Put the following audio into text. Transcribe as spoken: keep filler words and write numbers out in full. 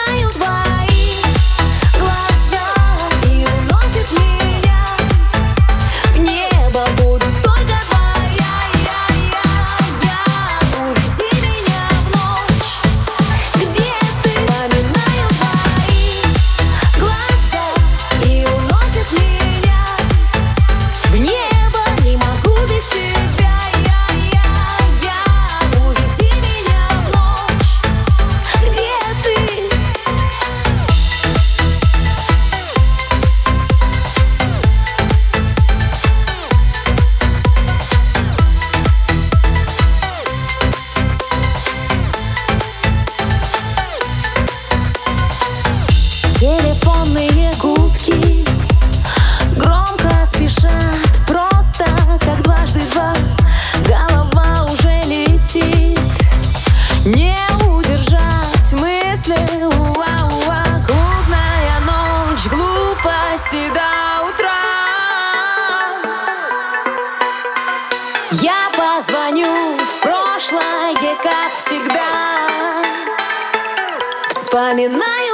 Вспоминаю твои глаза и уносит меня в небо. Буду только твоя, я, я, я. Увези меня в ночь, где ты. Вспоминаю твои глаза и уносит меня в небо. Не могу без тебя, я, я, я. Увези меня в ночь, где ты. Телефонные гудки громко спешат, просто как дважды два. Голова уже летит, не удержать мысли. Уа-уа. Клубная ночь, глупости до утра. Я позвоню в прошлое, как всегда. Вспоминаю